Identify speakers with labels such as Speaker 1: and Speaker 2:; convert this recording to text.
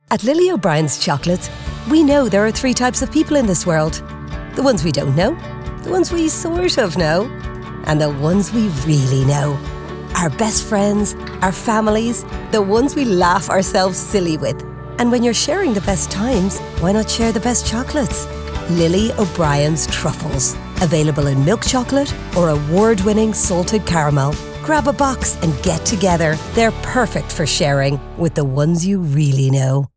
Speaker 1: At Lily O'Brien's Chocolates, we know there are 3 types of people in this world. The ones we don't know, the ones we sort of know, and the ones we really know. Our best friends, our families, the ones we laugh ourselves silly with. And when you're sharing the best times, why not share the best chocolates? Lily O'Brien's Truffles. Available in milk chocolate or award-winning salted caramel. Grab a box and get together. They're perfect for sharing with the ones you really know.